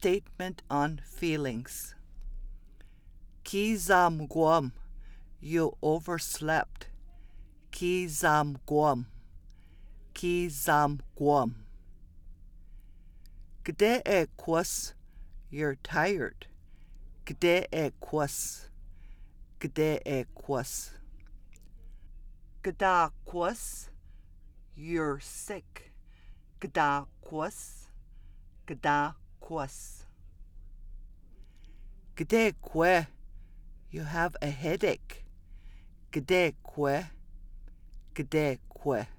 statement on feelings. Ki zam guam, you overslept. Ki zam guam. Ki zam guam. Gde e kwas, you're tired. Gde e kwas. Gde e kwas. Gda kwas, you're sick. Gda kwas. Gda kwas. Gde kwe, you have a headache. Gde kwe. Gde kwe.